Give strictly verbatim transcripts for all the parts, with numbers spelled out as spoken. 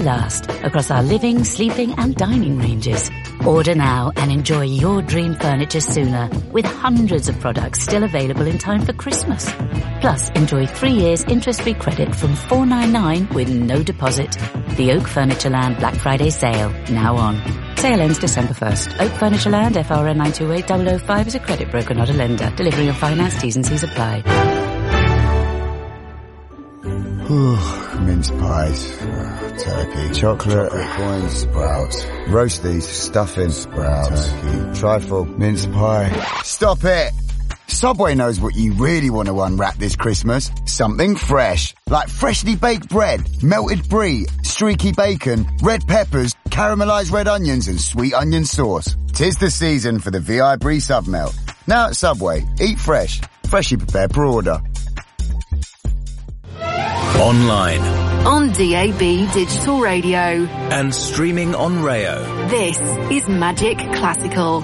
last across our living, sleeping and dining ranges. Order now and enjoy your dream furniture sooner with hundreds of products still available in time for Christmas. Plus, enjoy three years interest-free credit from four ninety-nine with no deposit. The Oak Furnitureland Black Friday sale, now on. Sale ends December first. Oak Furnitureland, F R N nine two eight zero zero five is a credit broker, not a lender. Delivery and finance, T's and C's apply. Mince pies, uh, turkey, chocolate, coins, sprouts, roasties, stuffing, sprouts, turkey, trifle, mince pie. Stop it! Subway knows what you really want to unwrap this Christmas. Something fresh. Like freshly baked bread, melted brie, streaky bacon, red peppers, caramelised red onions and sweet onion sauce. 'Tis the season for the V I Brie Submelt. Now at Subway, eat fresh. Freshly prepared per order. Online. On D A B Digital Radio. And streaming on Rayo. This is Magic Classical.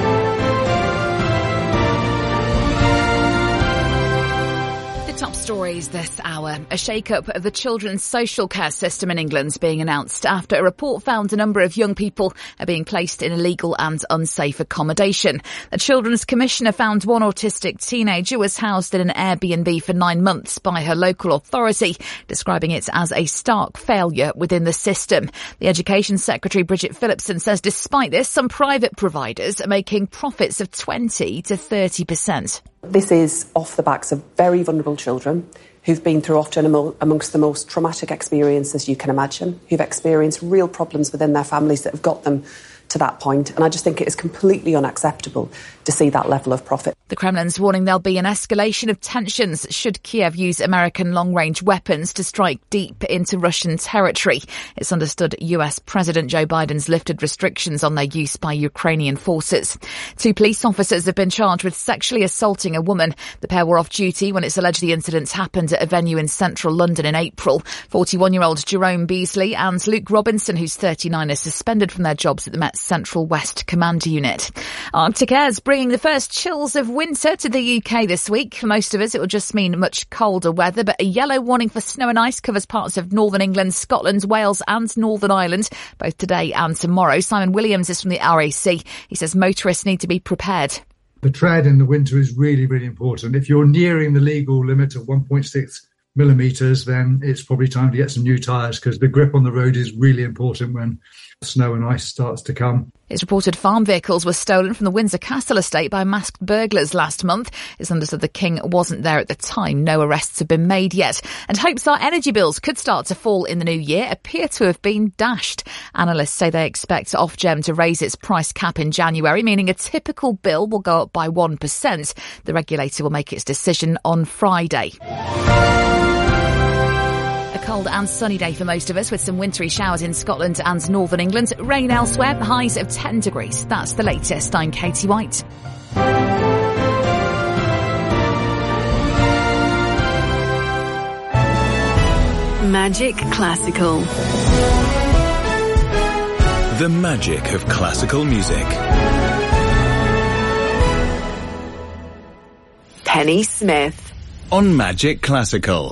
Top stories this hour. A shake-up of the children's social care system in England is being announced after a report found a number of young people are being placed in illegal and unsafe accommodation. The Children's Commissioner found one autistic teenager was housed in an Airbnb for nine months by her local authority, describing it as a stark failure within the system. The Education Secretary, Bridget Phillipson, says despite this, some private providers are making profits of twenty to thirty percent. This is off the backs of very vulnerable children who've been through often amongst the most traumatic experiences you can imagine, who've experienced real problems within their families that have got them to that point. And I just think it is completely unacceptable to see that level of profit. The Kremlin's warning there'll be an escalation of tensions should Kiev use American long-range weapons to strike deep into Russian territory. It's understood U S President Joe Biden's lifted restrictions on their use by Ukrainian forces. Two police officers have been charged with sexually assaulting a woman. The pair were off duty when it's alleged the incidents happened at a venue in central London in April. forty-one-year-old Jerome Beasley and Luke Robinson, who's thirty-nine, are suspended from their jobs at the Met Central West Command Unit. Arctic air's bringing the first chills of winter to the U K this week. For most of us, it will just mean much colder weather, but a yellow warning for snow and ice covers parts of northern England, Scotland, Wales and Northern Ireland, both today and tomorrow. Simon Williams is from the R A C. He says motorists need to be prepared. The tread in the winter is really, really important. If you're nearing the legal limit of one point six millimetres, then it's probably time to get some new tyres because the grip on the road is really important when snow and ice starts to come. It's reported farm vehicles were stolen from the Windsor Castle estate by masked burglars last month. It's understood the King wasn't there at the time. No arrests have been made yet. And hopes our energy bills could start to fall in the new year appear to have been dashed. Analysts say they expect Ofgem to raise its price cap in January, meaning a typical bill will go up by one percent. The regulator will make its decision on Friday. Cold and sunny day for most of us with some wintry showers in Scotland and northern England. Rain elsewhere, highs of ten degrees. That's the latest. I'm Katie White. Magic Classical. The magic of classical music. Penny Smith. On Magic Classical.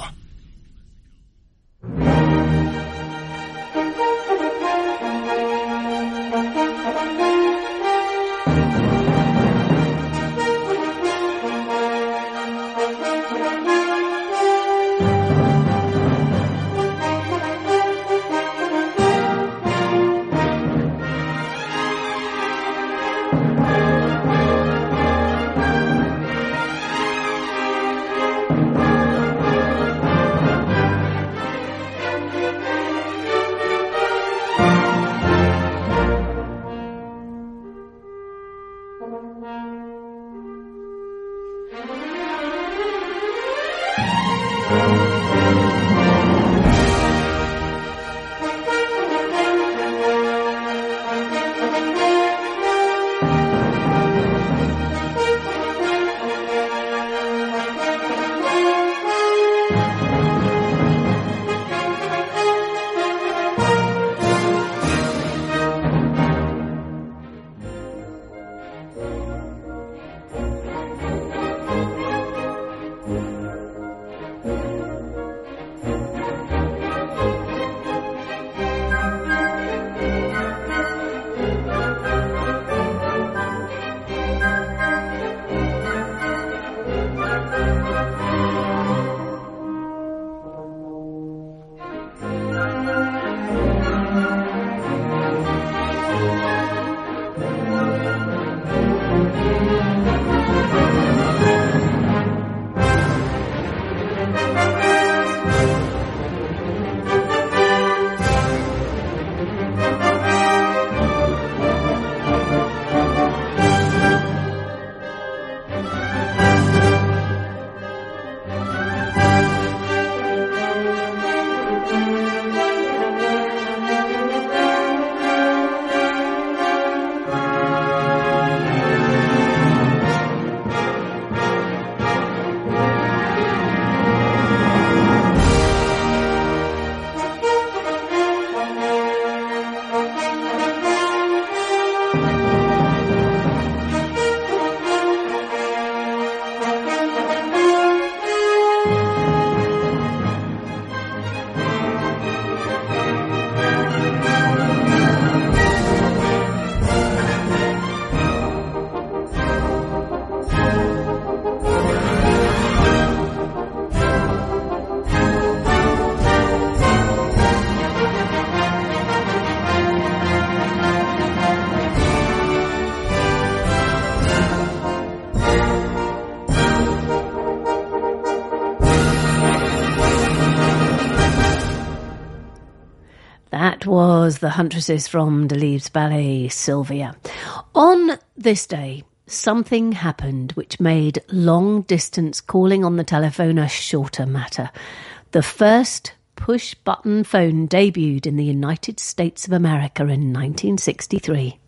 That was the Huntresses from Deleuze's ballet Sylvia. On this day, something happened which made long-distance calling on the telephone a shorter matter. The first push-button phone debuted in the United States of America in nineteen sixty-three.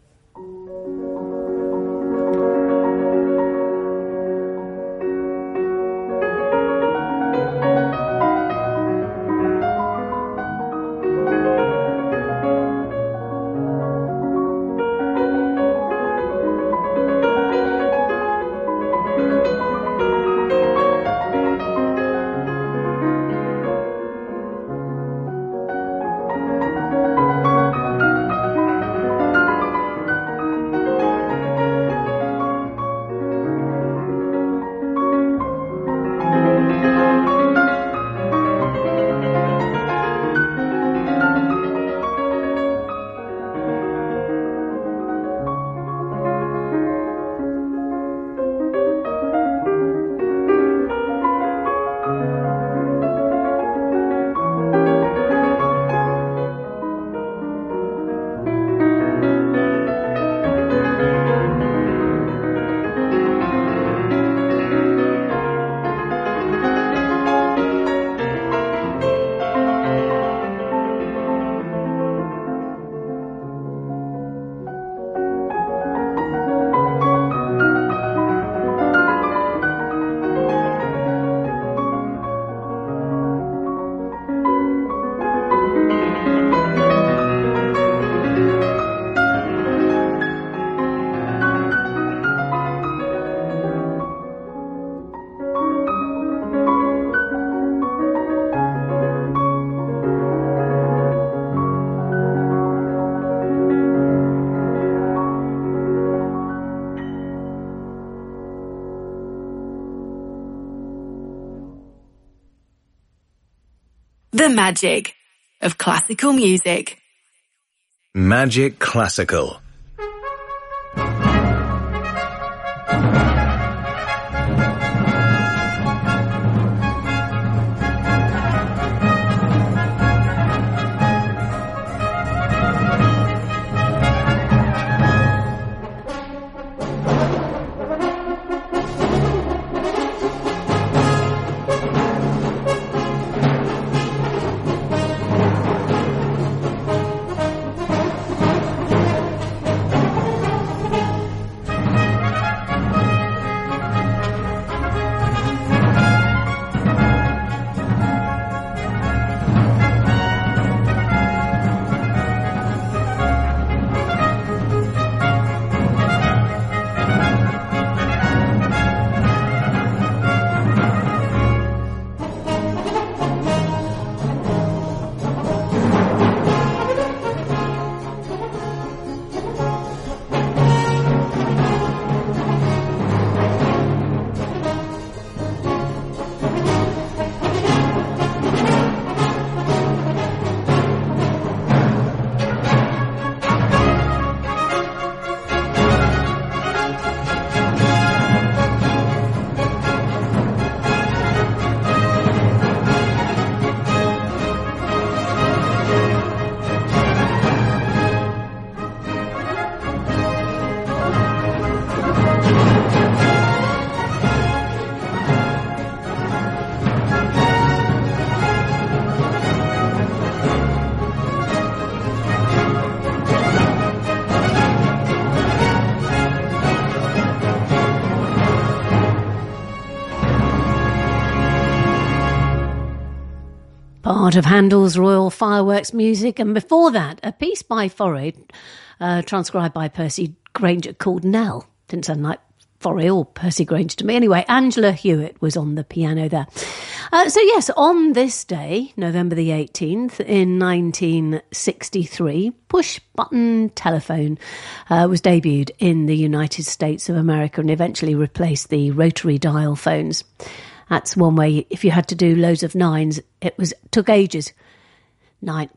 The magic of classical music. Magic Classical. Part of Handel's Royal Fireworks music, and before that, a piece by Fauré, uh, transcribed by Percy Grainger called Nell. Didn't sound like Fauré or Percy Grainger to me. Anyway, Angela Hewitt was on the piano there. Uh, so yes, on this day, November the eighteenth, in nineteen sixty-three, push-button telephone uh, was debuted in the United States of America and eventually replaced the rotary dial phones. That's one way, if you had to do loads of nines, it was took ages. Nine.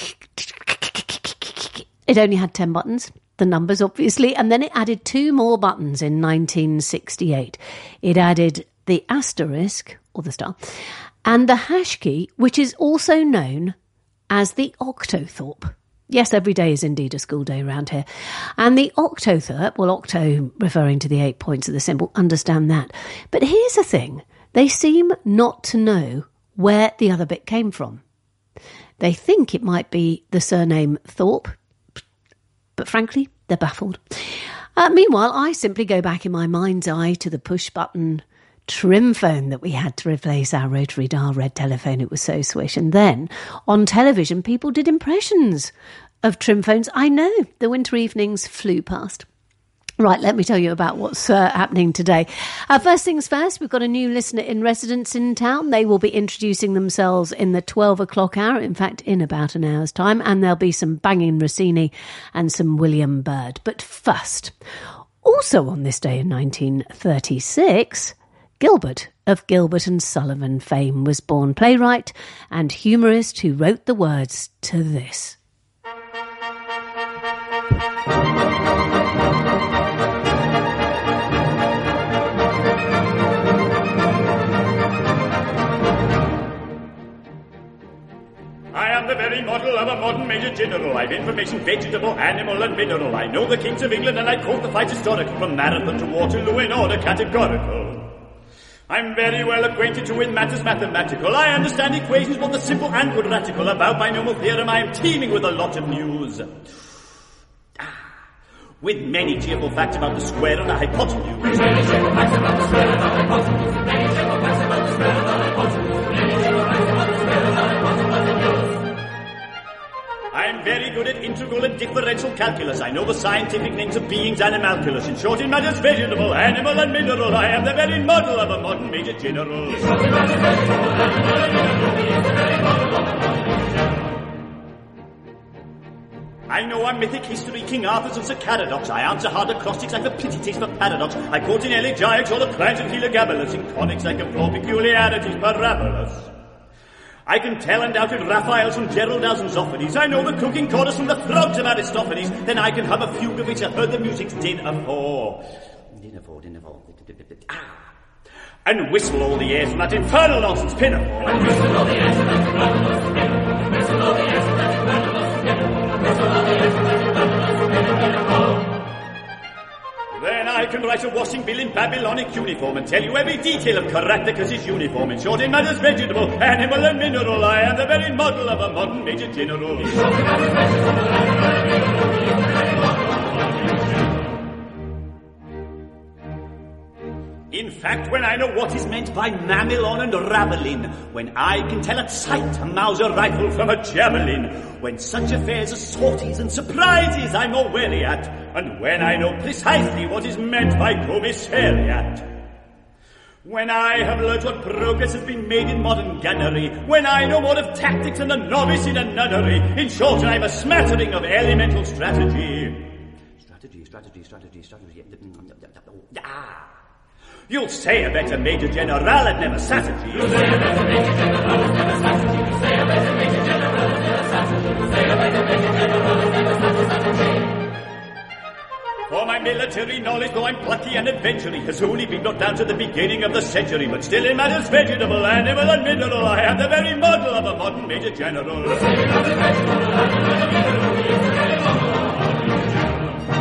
It only had ten buttons, the numbers obviously, and then it added two more buttons in nineteen sixty-eight. It added the asterisk, or the star, and the hash key, which is also known as the Octothorpe. Yes, every day is indeed a school day around here. And the Octothorpe, well, octo referring to the eight points of the symbol, understand that. But here's the thing. They seem not to know where the other bit came from. They think it might be the surname Thorpe, but frankly, they're baffled. Uh, meanwhile, I simply go back in my mind's eye to the push-button trim phone that we had to replace our rotary dial red telephone. It was so swish. And then on television, people did impressions of trim phones. I know, the winter evenings flew past. Right, let me tell you about what's uh, happening today. Uh, first things first, we've got a new listener in residence in town. They will be introducing themselves in the twelve o'clock hour, in fact, in about an hour's time, and there'll be some banging Rossini and some William Byrd. But first, also on this day in nineteen thirty-six, Gilbert of Gilbert and Sullivan fame was born, playwright and humorist who wrote the words to this. I am the very model of a modern Major General. I've information vegetable, animal and mineral. I know the kings of England and I quote the fights historical, from Marathon to Waterloo in order categorical. I'm very well acquainted to with matters mathematical. I understand equations both the simple and quadratical. About binomial theorem I am teeming with a lot of news. With many cheerful facts about the square and the hypotenuse. With many cheerful facts about the square and the hypotenuse. Many cheerful facts about the square and the hypotenuse. Many cheerful facts about the square and the hypotenuse. I'm very good at integral and differential calculus. I know the scientific names of beings and animalculus. In short, in matters vegetable, animal and mineral, I am the very model of a modern Major General. In short, in matters vegetable, animal and mineral, he is the very model of a modern Major General. I know our mythic history, King Arthur's and Sir Caradox. I answer hard acrostics like the pity taste for paradox. I quote in elegiacs all the crimes of Heliogabalus. In conics I can floor peculiarities parabolous. I can tell undoubted Raphaels from Geraldines and Zophanies. I know the cooking chorus from the throats of Aristophanes. Then I can hum a fugue of which I heard the music's din of four. Din of four, din of four. Ah. And whistle all the airs from that infernal nonsense pinafore. And whistle all the airs from that infernal nonsense pinafore. Whistle all the airs from that infernal nonsense pinafore. Whistle all the airs from that infernal nonsense pinafore. Then I can write a washing bill in Babylonic uniform and tell you every detail of Caractacus' uniform. In short, in matters vegetable, animal and mineral, I am the very model of a modern Major General. In short, in matters vegetable, animal and mineral, he is the very model of a modern Major General. In fact, when I know what is meant by mamelon and ravelin, when I can tell at sight a Mauser rifle from a javelin, when such affairs as sorties and surprises I'm more wary at, and when I know precisely what is meant by commissariat. When I have learnt what progress has been made in modern gunnery, when I know more of tactics than a novice in a nunnery, in short, I'm a smattering of elemental strategy. Strategy, strategy, strategy, strategy. Ah! You'll say a better Major General had never sat at you. You'll say a better Major General had never sat at you. You'll say a better Major General had never sat at you. You'll say a better Major General had never sat at you. For my military knowledge, though I'm plucky and adventurous, has only been brought down to the beginning of the century. But still in matters vegetable, animal and mineral, I am the very model of a modern Major General. You'll say in matters vegetable, animal and mineral, he is the very model of a modern Major General.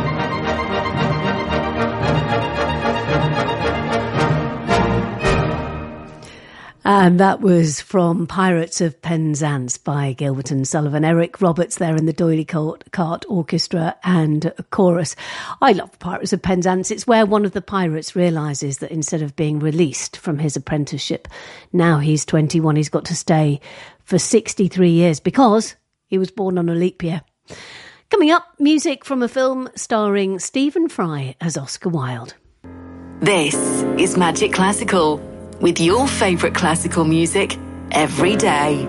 And that was from Pirates of Penzance by Gilbert and Sullivan. Eric Roberts there in the D'Oyly Carte Orchestra and Chorus. I love Pirates of Penzance. It's where one of the pirates realises that instead of being released from his apprenticeship, now he's twenty-one, he's got to stay for sixty-three years because he was born on a leap year. Coming up, music from a film starring Stephen Fry as Oscar Wilde. This is Magic Classical, with your favourite classical music every day.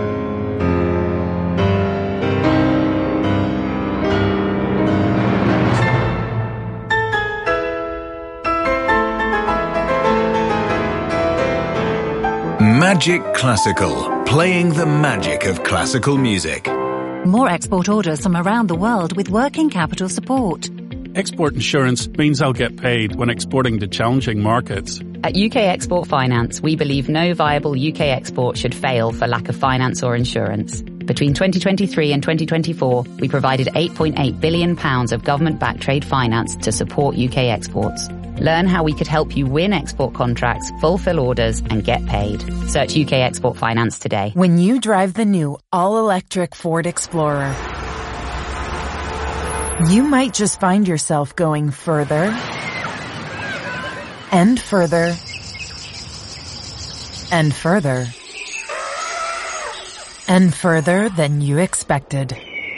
Magic Classical, playing the magic of classical music. More export orders from around the world with working capital support. Export insurance means I'll get paid when exporting to challenging markets. At U K Export Finance, we believe no viable U K export should fail for lack of finance or insurance. Between twenty twenty-three and twenty twenty-four, we provided eight point eight billion pounds of government-backed trade finance to support U K exports. Learn how we could help you win export contracts, fulfill orders, and get paid. Search U K Export Finance today. When you drive the new all-electric Ford Explorer, you might just find yourself going further and further and further and further than you expected.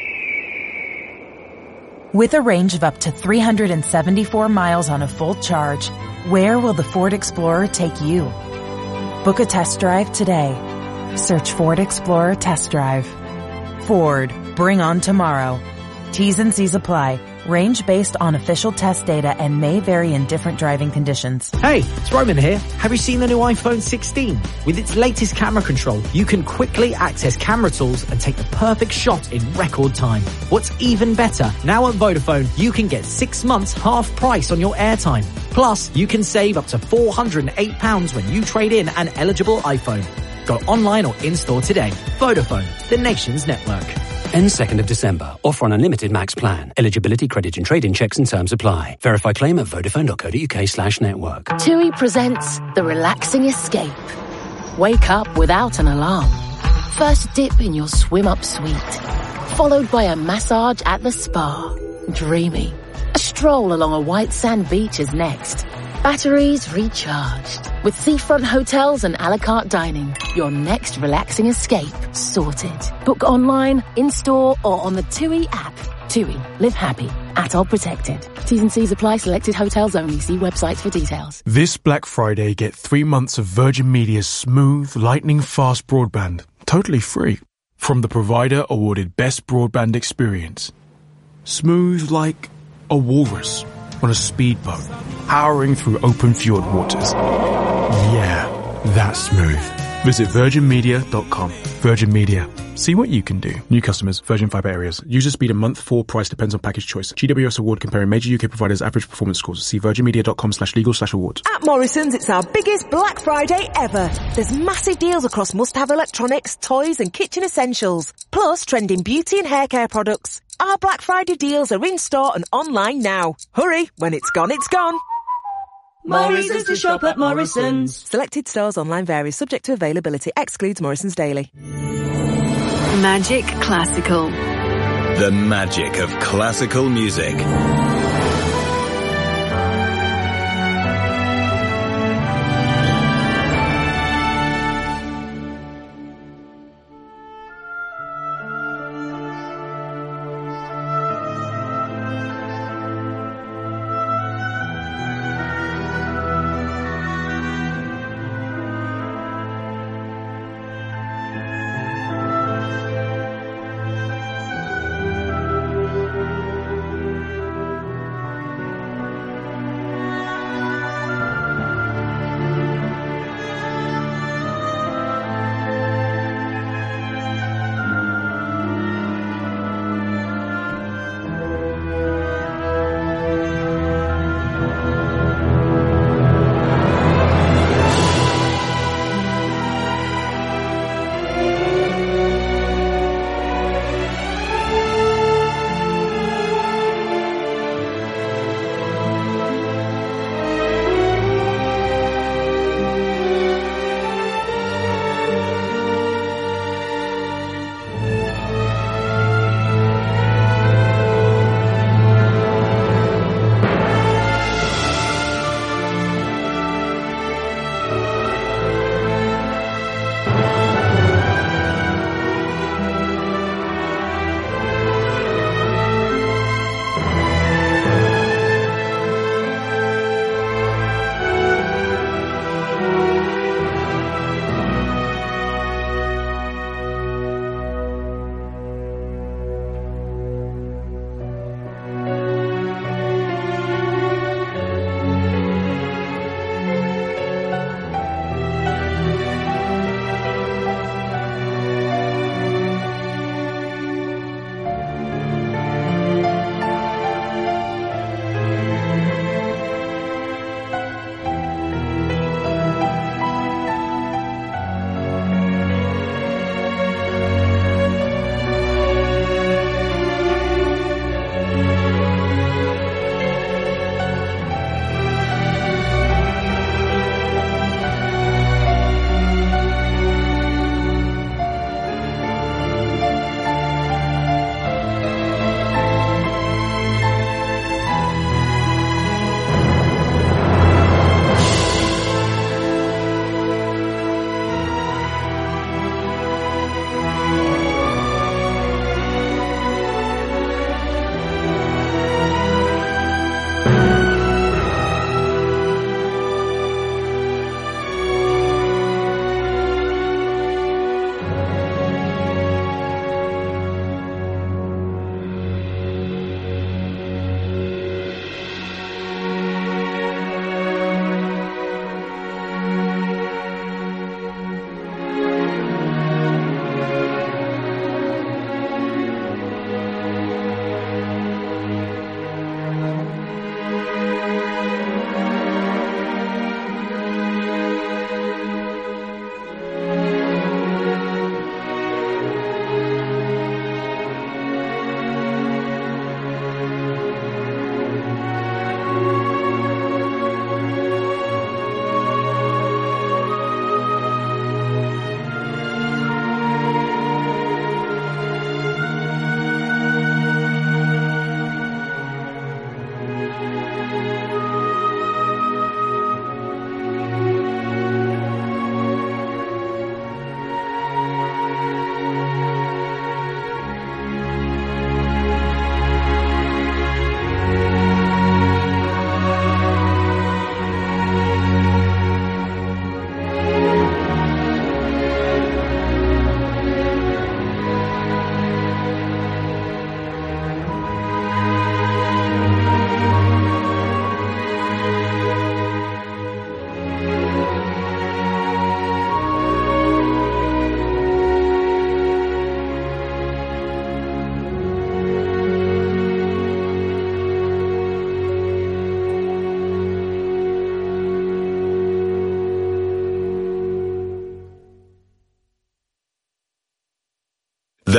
With a range of up to three hundred seventy-four miles on a full charge, where will the Ford Explorer take you? Book a test drive today. Search Ford Explorer Test Drive. Ford, bring on tomorrow. T's and C's apply. Range based on official test data and may vary in different driving conditions. Hey, it's Roman here. Have you seen the new iPhone sixteen? With its latest camera control, you can quickly access camera tools and take the perfect shot in record time. What's even better, now at Vodafone, you can get six months half price on your airtime. Plus, you can save up to four hundred eight pounds when you trade in an eligible iPhone. Go online or in-store today. Vodafone, the nation's network. Ends second of December. Offer on unlimited max plan. Eligibility, credit and trade-in checks and terms apply. Verify claim at vodafone.co.uk slash network. TUI presents The Relaxing Escape. Wake up without an alarm. First dip in your swim-up suite. Followed by a massage at the spa. Dreamy. A stroll along a white sand beach is next. Batteries recharged. With seafront hotels and a la carte dining, your next relaxing escape sorted. Book online, in-store or on the TUI app. TUI. Live happy. Atoll protected. T's and C's apply. Selected hotels only. See websites for details. This Black Friday, get three months of Virgin Media's smooth, lightning-fast broadband. Totally free. From the provider awarded Best Broadband Experience. Smooth like a walrus on a speedboat, powering through open fjord waters. Yeah, that's smooth. Visit virgin media dot com. Virgin Media. See what you can do. New customers, Virgin Fibre areas. User speed and month four price depends on package choice. G W S award comparing major U K providers' average performance scores. See virgin media dot com slash legal slash awards. At Morrison's, it's our biggest Black Friday ever. There's massive deals across must-have electronics, toys and kitchen essentials. Plus, trending beauty and hair care products. Our Black Friday deals are in-store and online now. Hurry, when it's gone, it's gone. More reasons to shop at Morrison's. Selected stores online varies, subject to availability, excludes Morrison's Daily. Magic Classical. The magic of classical music.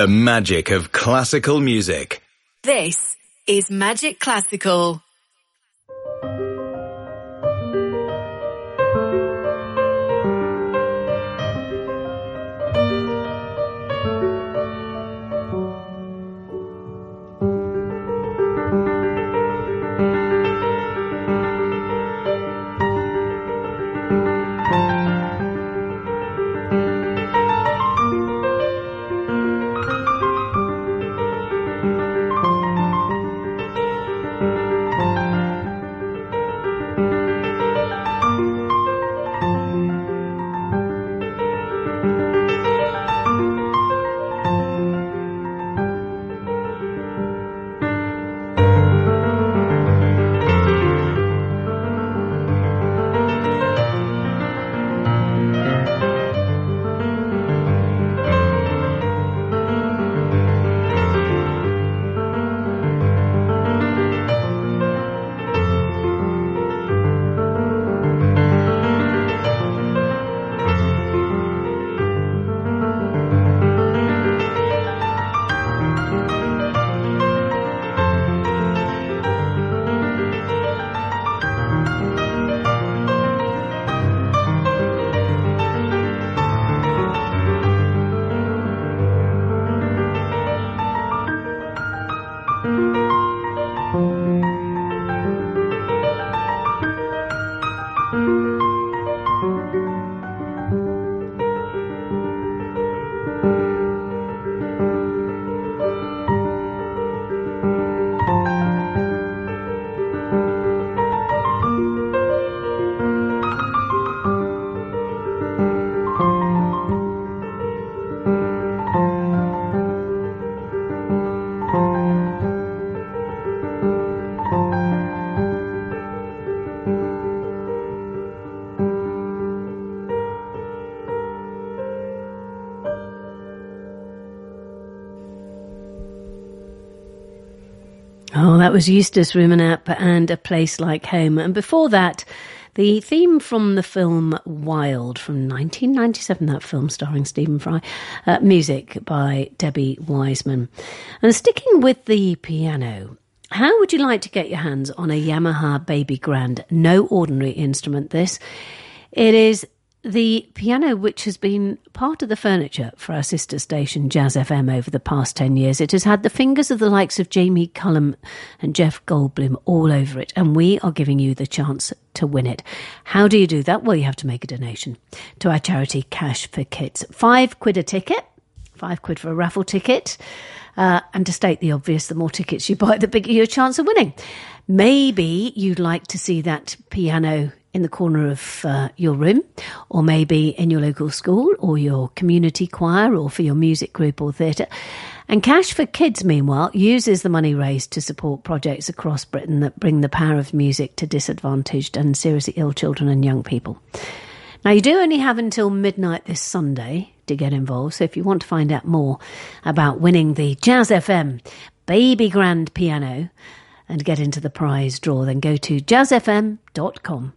The magic of classical music. This is Magic Classical. Oh, that was Eustace Rumenap and A Place Like Home. And before that, the theme from the film Wild from nineteen ninety-seven, that film starring Stephen Fry, uh, music by Debbie Wiseman. And sticking with the piano, how would you like to get your hands on a Yamaha Baby Grand? No ordinary instrument, this. It is the piano which has been part of the furniture for our sister station Jazz F M over the past ten years. It has had the fingers of the likes of Jamie Cullum and Jeff Goldblum all over it, and we are giving you the chance to win it. How do you do that? Well, you have to make a donation to our charity Cash for Kids. Five quid a ticket, five quid for a raffle ticket. Uh, and to state the obvious, the more tickets you buy, the bigger your chance of winning. Maybe you'd like to see that piano in the corner of uh, your room, or maybe in your local school or your community choir, or for your music group or theatre. And Cash for Kids, meanwhile, uses the money raised to support projects across Britain that bring the power of music to disadvantaged and seriously ill children and young people. Now, you do only have until midnight this Sunday to get involved, so if you want to find out more about winning the Jazz F M Baby Grand Piano and get into the prize draw, then go to jazz f m dot com.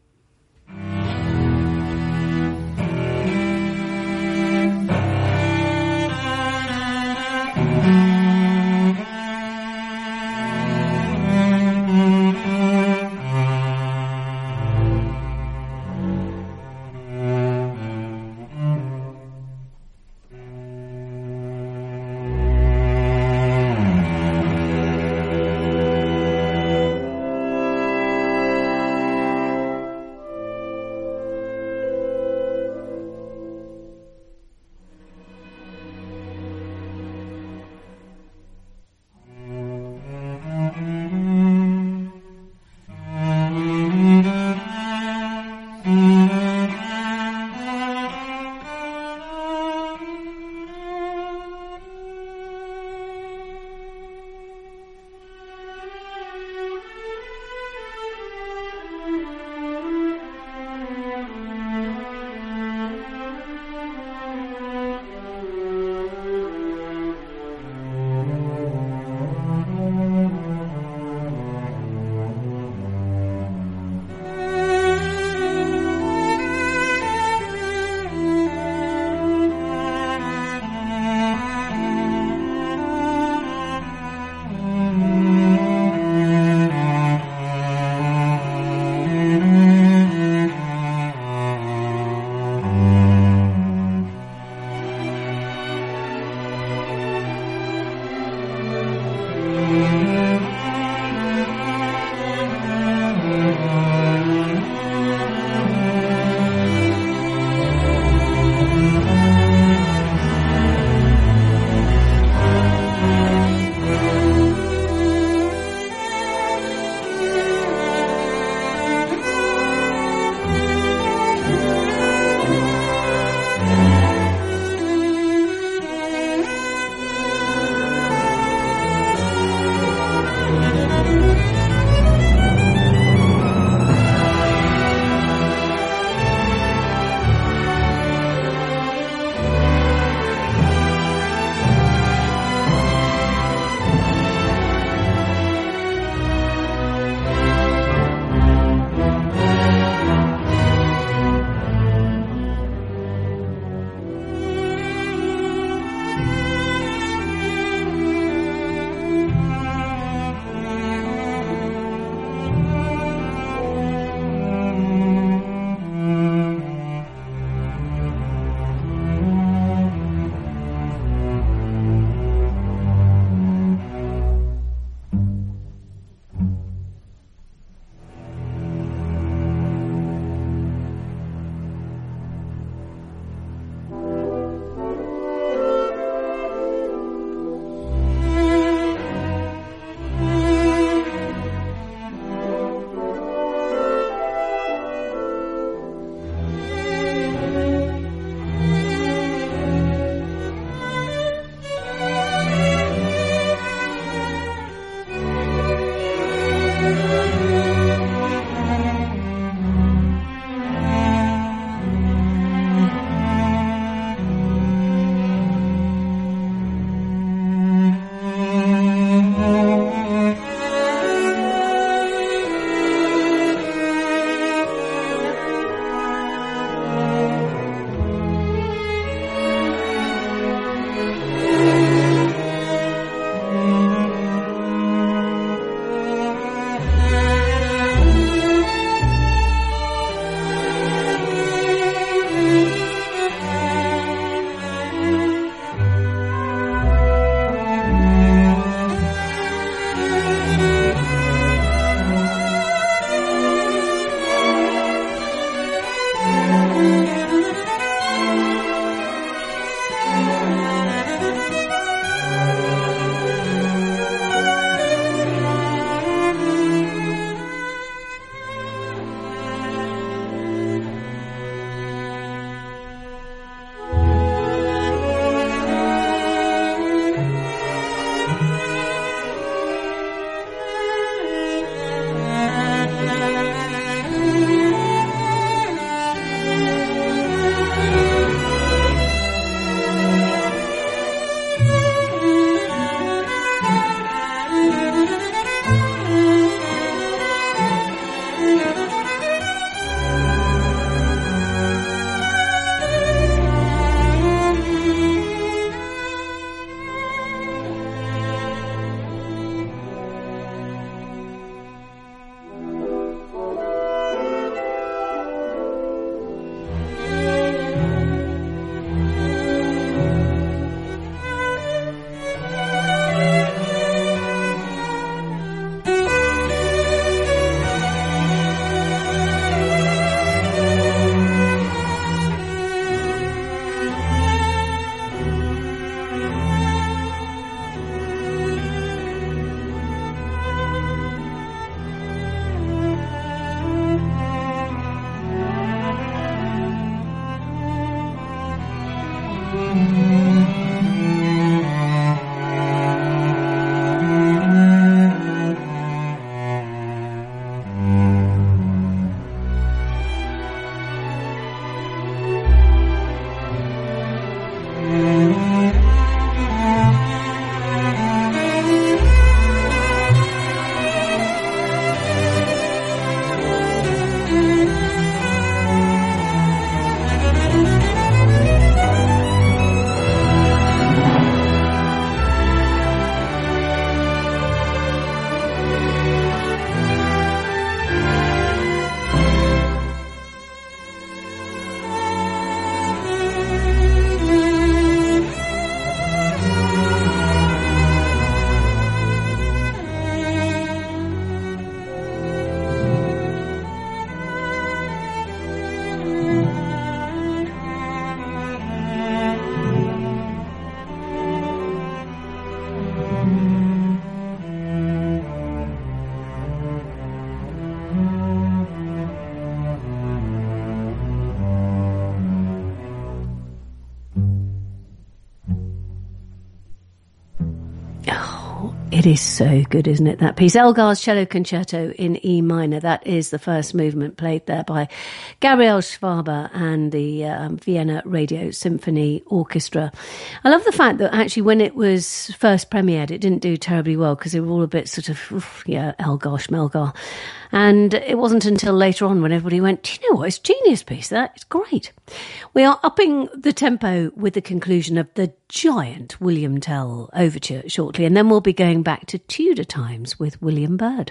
It is so good, isn't it, that piece? Elgar's Cello Concerto in E minor. That is the first movement played there by Gabriel Schwaber and the um, Vienna Radio Symphony Orchestra. I love the fact that actually when it was first premiered, it didn't do terribly well because they were all a bit sort of, oof, yeah, Elgar, Schmelgar. And it wasn't until later on when everybody went, do you know what, it's a genius piece, that. It's great. We are upping the tempo with the conclusion of the giant William Tell Overture shortly, and then we'll be going back to Tudor times with William Byrd.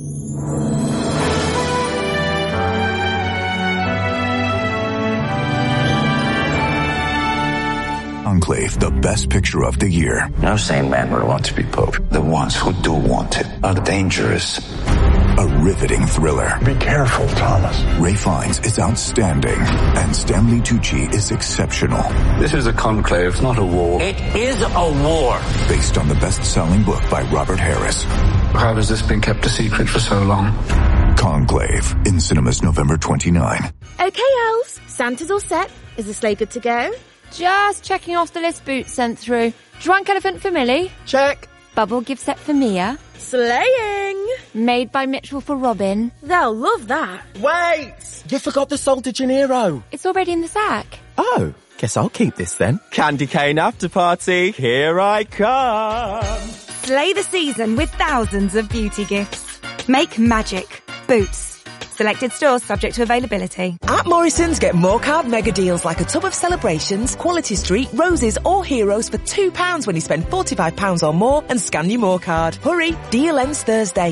Enclave, the best picture of the year. No sane man would want to be Pope. The ones who do want it are dangerous. A riveting thriller. Be careful, Thomas. Ralph Fiennes is outstanding, and Stanley Tucci is exceptional. This is a conclave, not a war. It is a war. Based on the best-selling book by Robert Harris. How has this been kept a secret for so long? Conclave, in cinemas November twenty-ninth. Okay, elves. Santa's all set. Is the sleigh good to go? Just checking off the list Boots sent through. Drunk elephant for Millie. Check. Bubble gift set for Mia. Slaying. Made by Mitchell for Robin. They'll love that. Wait! You forgot the Sol de Janeiro. It's already in the sack. Oh, guess I'll keep this then. Candy cane after party, here I come. Slay the season with thousands of beauty gifts. Make magic. Boots. Selected stores subject to availability. At Morrison's, get more card mega deals like a tub of Celebrations, Quality Street, Roses or Heroes for two pounds when you spend forty-five pounds or more and scan your More card. Hurry, deal ends Thursday.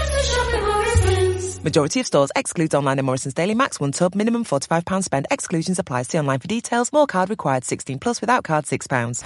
Majority of stores excludes online and Morrison's Daily Max one tub, minimum forty-five pounds spend, exclusions apply. See online for details. More card required sixteen plus, without card six pounds.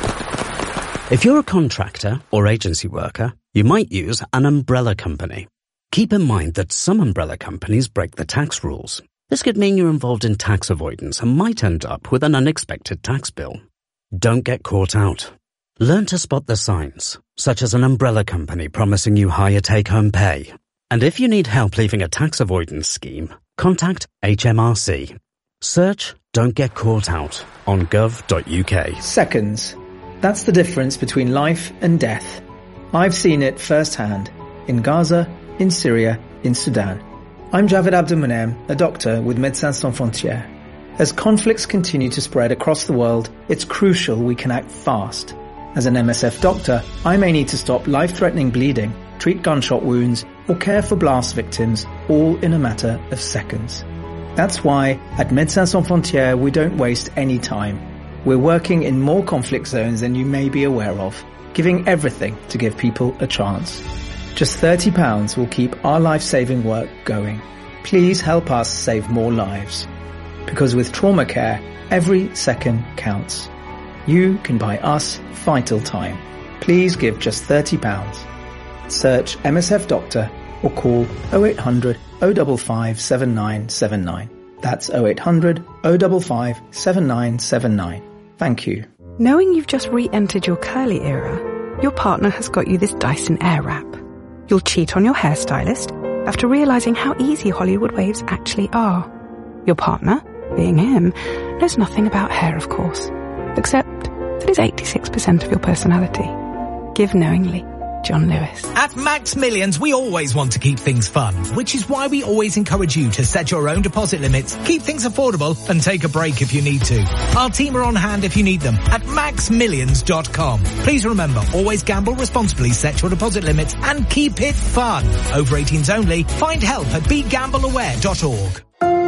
If you're a contractor or agency worker, you might use an umbrella company. Keep in mind that some umbrella companies break the tax rules. This could mean you're involved in tax avoidance and might end up with an unexpected tax bill. Don't get caught out. Learn to spot the signs, such as an umbrella company promising you higher take-home pay. And if you need help leaving a tax avoidance scheme, contact H M R C. Search Don't Get Caught Out on gov dot U K. Seconds. That's the difference between life and death. I've seen it firsthand in Gaza, in Syria, in Sudan. I'm Javed Abdelmonem, a doctor with Médecins Sans Frontières. As conflicts continue to spread across the world, it's crucial we can act fast. As an M S F doctor, I may need to stop life-threatening bleeding, treat gunshot wounds, or care for blast victims, all in a matter of seconds. That's why, at Médecins Sans Frontières, we don't waste any time. We're working in more conflict zones than you may be aware of, giving everything to give people a chance. Just thirty pounds will keep our life-saving work going. Please help us save more lives. Because with trauma care, every second counts. You can buy us vital time. Please give just thirty pounds. Search M S F Doctor or call oh eight hundred, oh five five, seven nine seven nine. That's oh eight hundred, oh five five, seven nine seven nine. Thank you. Knowing you've just re-entered your curly era, your partner has got you this Dyson Airwrap. You'll cheat on your hairstylist after realising how easy Hollywood waves actually are. Your partner, being him, knows nothing about hair, of course, except that it's eighty-six percent of your personality. Give knowingly. John Lewis. At Max Millions, we always want to keep things fun, which is why we always encourage you to set your own deposit limits, keep things affordable, and take a break if you need to. Our team are on hand if you need them at max millions dot com. Please remember, always gamble responsibly, set your deposit limits, and keep it fun. Over eighteens only. Find help at be gamble aware dot org.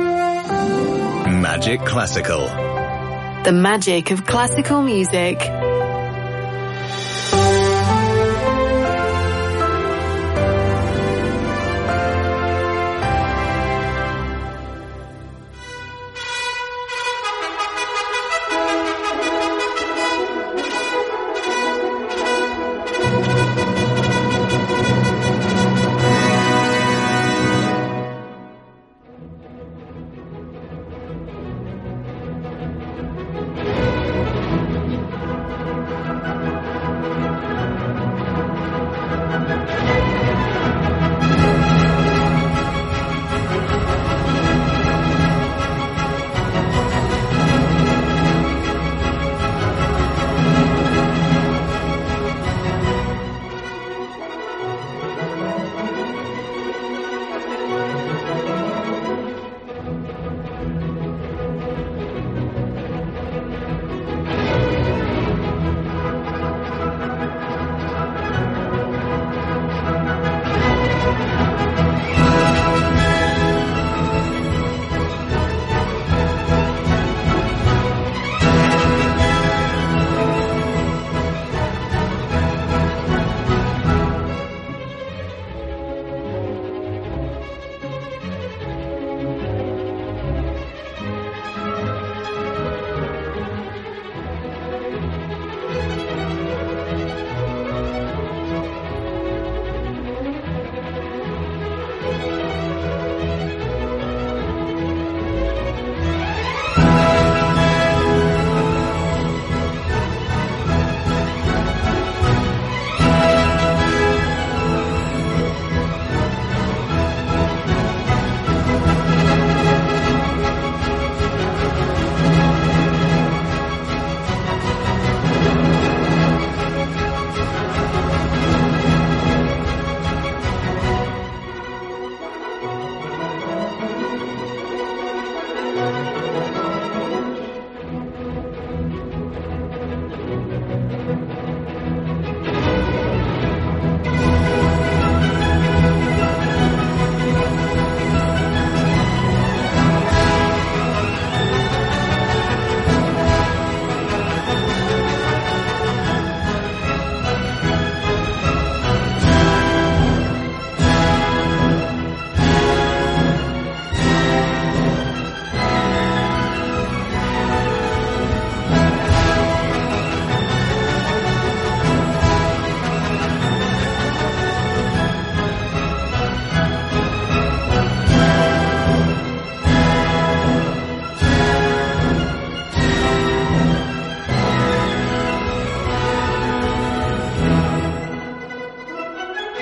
Magic Classical. The magic of classical music.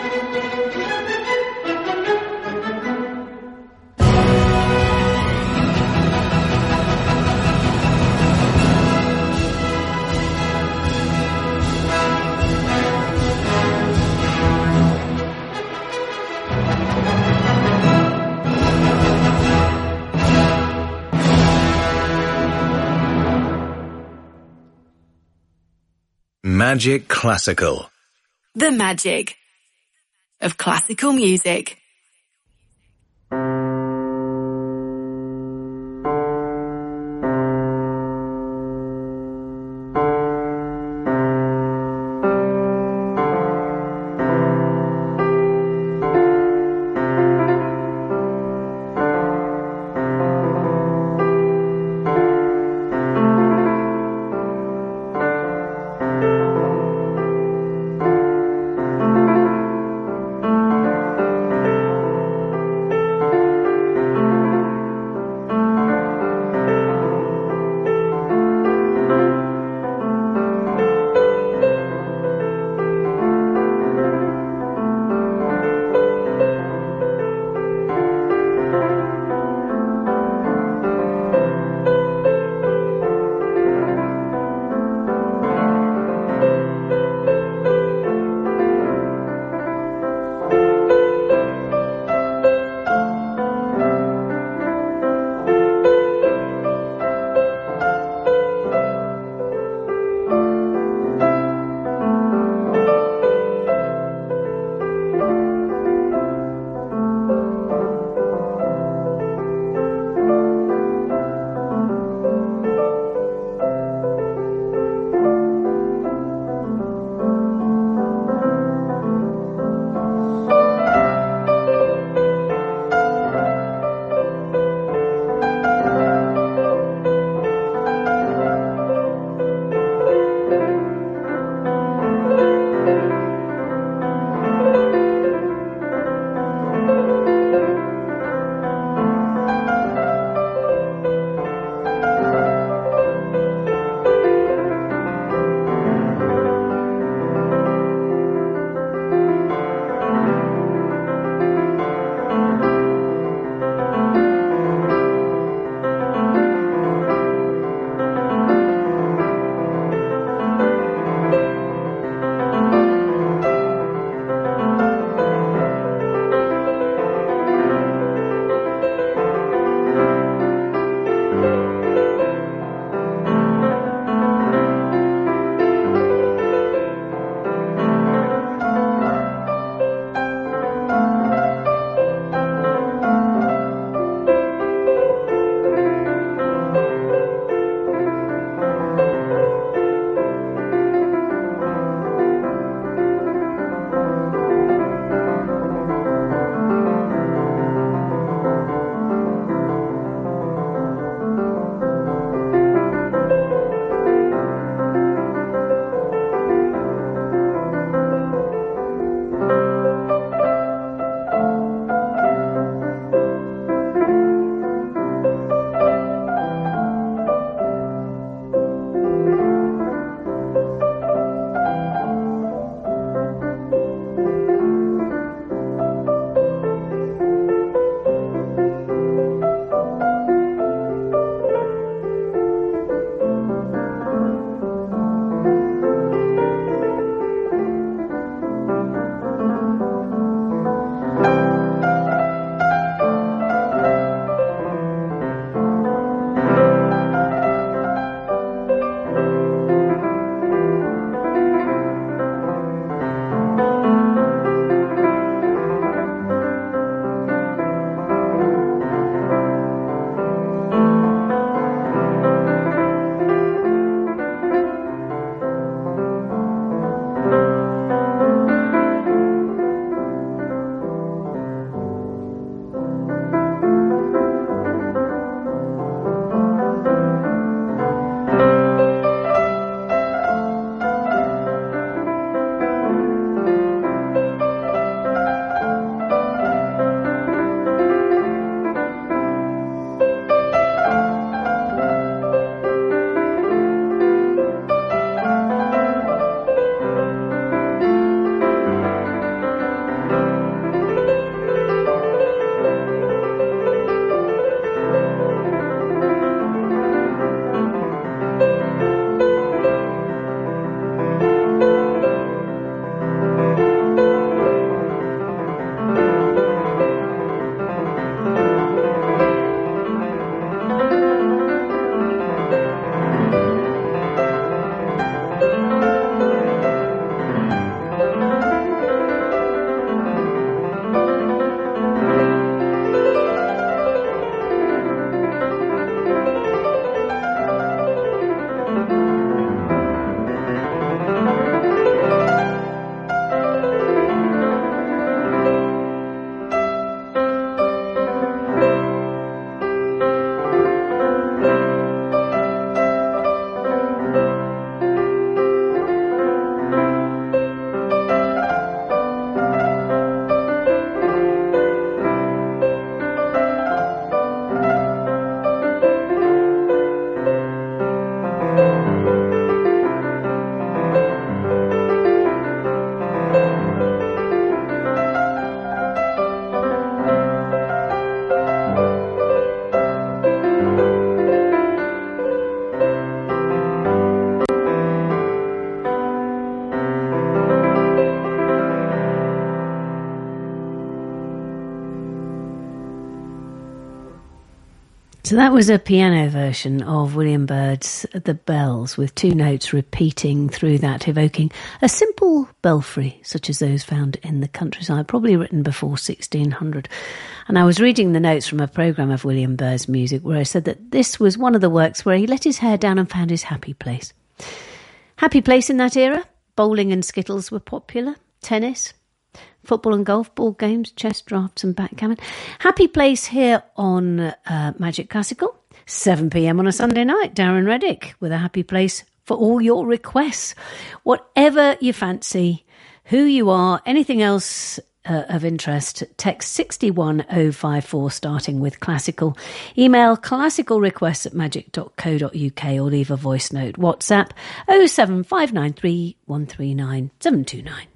Magic Classical. The magic of classical music. So that was a piano version of William Byrd's The Bells, with two notes repeating through that, evoking a simple belfry, such as those found in the countryside, probably written before sixteen hundred. And I was reading the notes from a programme of William Byrd's music where I said that this was one of the works where he let his hair down and found his happy place. Happy place in that era? Bowling and skittles were popular, tennis, football and golf, board games, chess, drafts and backgammon. Happy place here on uh, Magic Classical, seven p.m. on a Sunday night. Darren Reddick with a happy place for all your requests. Whatever you fancy, who you are, anything else uh, of interest, text six one oh five four starting with classical. Email classical requests at magic dot co dot uk or leave a voice note. WhatsApp oh seven five nine three one three nine seven two nine.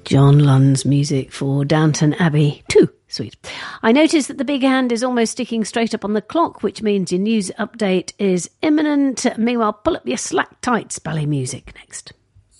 John Lund's music for Downton Abbey two. Sweet. I notice that the big hand is almost sticking straight up on the clock, which means your news update is imminent. Meanwhile, pull up your slack tights. Ballet music next.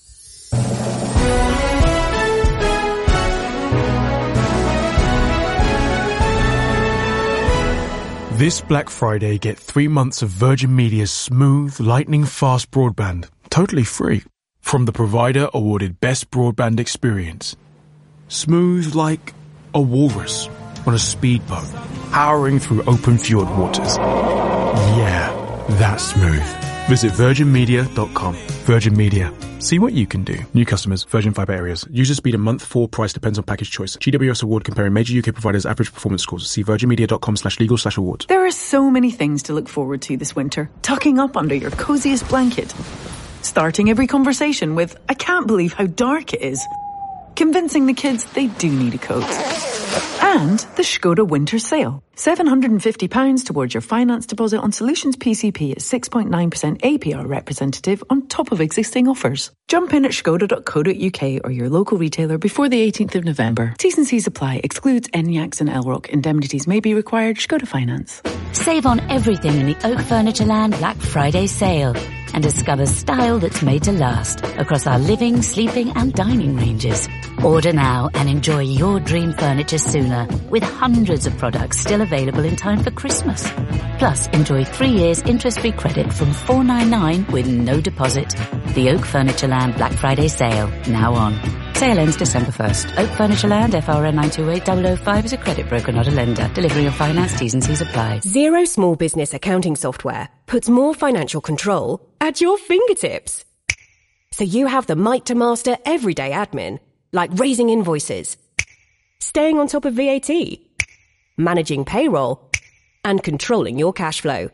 This Black Friday, get three months of Virgin Media's smooth, lightning-fast broadband, totally free, from the provider-awarded Best Broadband Experience. Smooth like a walrus on a speedboat, powering through open fjord waters. Yeah, that's smooth. Visit virgin media dot com. Virgin Media. See what you can do. New customers, Virgin Fibre areas. User speed a month four price depends on package choice. G W S award comparing major U K providers' average performance scores. See virgin media dot com slash legal slash awards. There are so many things to look forward to this winter. Tucking up under your coziest blanket. Starting every conversation with, I can't believe how dark it is. Convincing the kids they do need a coat. And the Skoda winter sale. seven hundred fifty pounds towards your finance deposit on Solutions P C P at six point nine percent A P R representative on top of existing offers. Jump in at skoda dot co dot U K or your local retailer before the eighteenth of November. T's and C's apply. Excludes N Y A Cs and L R O C. Indemnities may be required. Skoda Finance. Save on everything in the Oak Furniture Land Black Friday sale and discover style that's made to last across our living, sleeping and dining ranges. Order now and enjoy your dream furniture sooner with hundreds of products still available in time for Christmas. Plus, enjoy three years interest-free credit from four ninety-nine with no deposit. The Oak Furniture Land Black Friday sale, now on. Sale ends December first. Oak Furniture Land, F R N nine two eight zero zero five is a credit broker, not a lender. Delivery and finance, T's and C's apply. Xero Small Business Accounting Software puts more financial control at your fingertips. So you have the might to master everyday admin, like raising invoices, staying on top of V A T, managing payroll, and controlling your cash flow.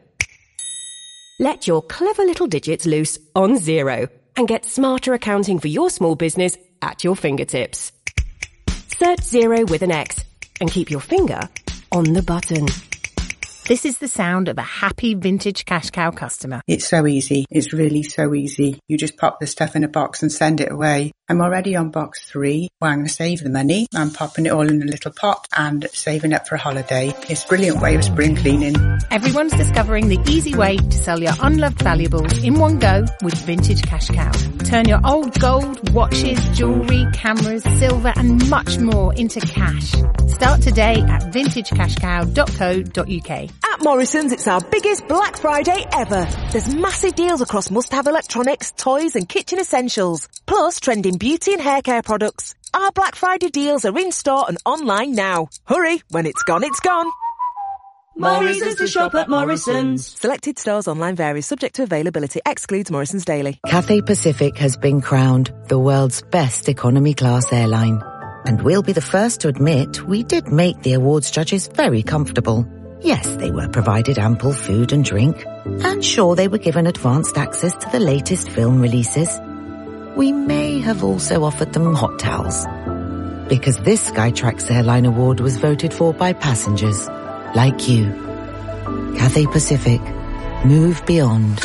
Let your clever little digits loose on Xero and get smarter accounting for your small business at your fingertips. Search Xero with an X and keep your finger on the button. This is the sound of a happy vintage cash cow customer. It's so easy. It's really so easy. You just pop the stuff in a box and send it away. I'm already on box three. Well, I'm going to save the money. I'm popping it all in a little pot and saving up for a holiday. It's a brilliant way of spring cleaning. Everyone's discovering the easy way to sell your unloved valuables in one go with Vintage Cash Cow. Turn your old gold, watches, jewellery, cameras, silver and much more into cash. Start today at vintage cash cow dot co dot U K. At Morrison's, it's our biggest Black Friday ever. There's massive deals across must-have electronics, toys and kitchen essentials. Plus, trending beauty and hair care products. Our Black Friday deals are in store and online now. Hurry, when it's gone, it's gone. More reasons to shop at Morrison's. Selected stores online varies, subject to availability, excludes Morrison's Daily. Cathay Pacific has been crowned the world's best economy class airline. And we'll be the first to admit we did make the awards judges very comfortable. Yes, they were provided ample food and drink, and sure, they were given advanced access to the latest film releases. We may have also offered them hot towels, because this Skytrax Airline Award was voted for by passengers like you. Cathay Pacific, move beyond.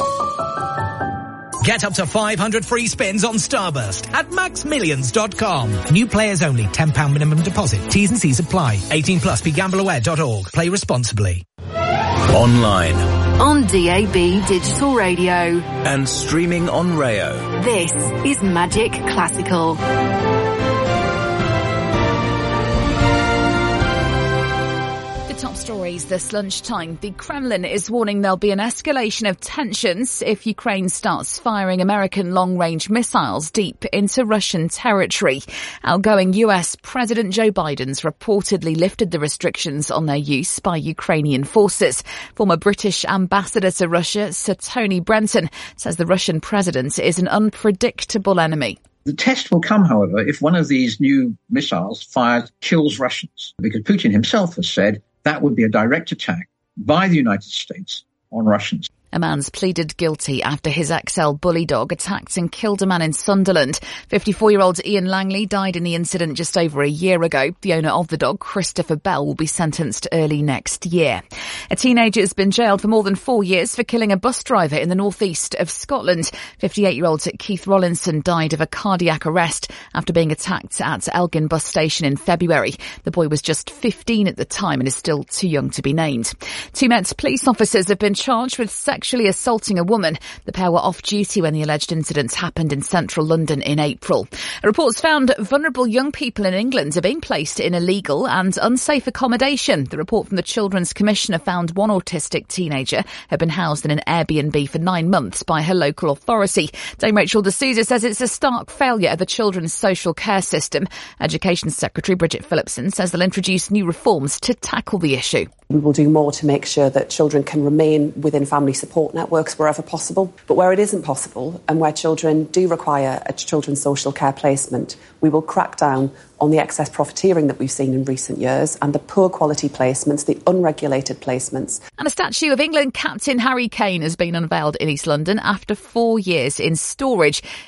Get up to five hundred free spins on Starburst at max millions dot com. New players only, ten pounds minimum deposit. T's and C's apply. eighteen plus, be gamble aware dot org. Play responsibly. Online. On D A B Digital Radio. And streaming on Rayo. This is Magic Classical. Top stories this lunchtime. The Kremlin is warning there'll be an escalation of tensions if Ukraine starts firing American long-range missiles deep into Russian territory. Outgoing U S President Joe Biden's reportedly lifted the restrictions on their use by Ukrainian forces. Former British ambassador to Russia, Sir Tony Brenton, says the Russian president is an unpredictable enemy. The test will come, however, if one of these new missiles fired kills Russians, because Putin himself has said that would be a direct attack by the United States on Russians. A man's pleaded guilty after his X L bully dog attacked and killed a man in Sunderland. fifty-four-year-old Ian Langley died in the incident just over a year ago. The owner of the dog, Christopher Bell, will be sentenced early next year. A teenager has been jailed for more than four years for killing a bus driver in the northeast of Scotland. fifty-eight-year-old Keith Rollinson died of a cardiac arrest after being attacked at Elgin bus station in February. The boy was just fifteen at the time and is still too young to be named. Two Met police officers have been charged with sexually assaulting a woman. The pair were off duty when the alleged incidents happened in central London in April. Reports found vulnerable young people in England are being placed in illegal and unsafe accommodation. The report from the Children's Commissioner found one autistic teenager had been housed in an Airbnb for nine months by her local authority. Dame Rachel D'Souza says it's a stark failure of the children's social care system. Education Secretary Bridget Phillipson says they'll introduce new reforms to tackle the issue. We will do more to make sure that children can remain within family support networks wherever possible. But where it isn't possible and where children do require a children's social care placement, we will crack down on the excess profiteering that we've seen in recent years and the poor quality placements, the unregulated placements. And a statue of England captain Harry Kane has been unveiled in East London after four years in storage.